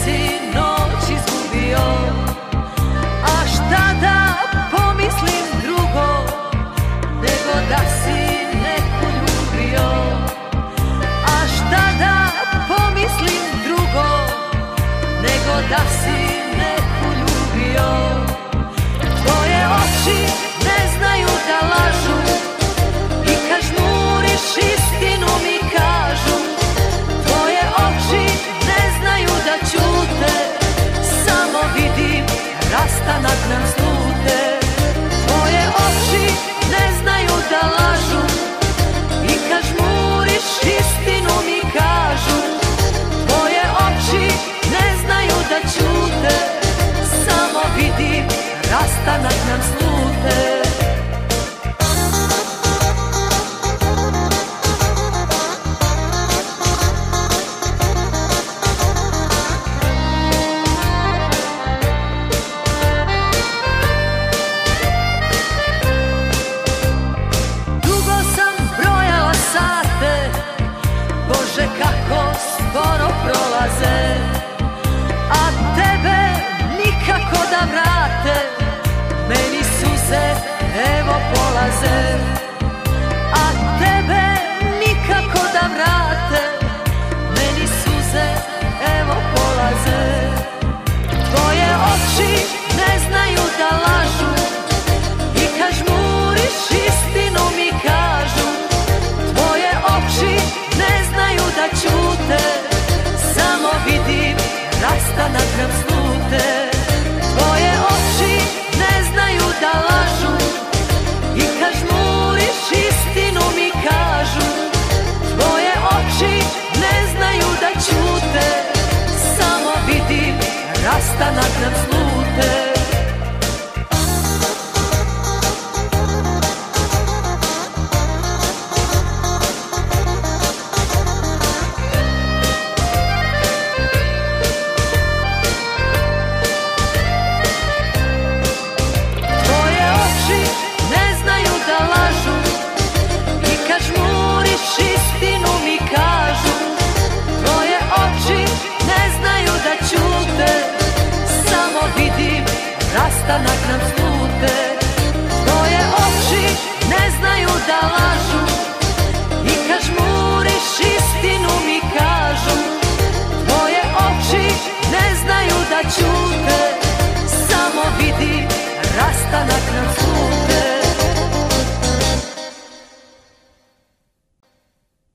si noć izgubio. A šta da pomislim drugo, nego da si neku ljubio. A šta da pomislim drugo, nego da si neku ljubio. Tvoje oči ne znaju da lažu i kad žmuriš istinu mi kažu. Tvoje oči ne znaju da ćute, samo vidim rastanak nam slute. Tvoje oči ne znaju da lažu i kad žmuriš istinu mi kažu. Tvoje oči ne znaju da ćute, samo vidim rastanak nam slute. Dugo sam brojala sate, Bože kako skoro prolaze, a tebe nikako da vrate, meni suze evo polaze. A tebe nikako da vrate, meni suze evo polaze. Tvoje oči ne znaju da lažu i kad žmuriš istinu mi kažu. Tvoje oči ne znaju da ćute, samo vidim rastanak nam slute. Tvoje oči ne znaju da lažu i kad žmuriš istinu mi kažu. Tvoje oči ne znaju da ćute, samo vidim rastanak nam slute.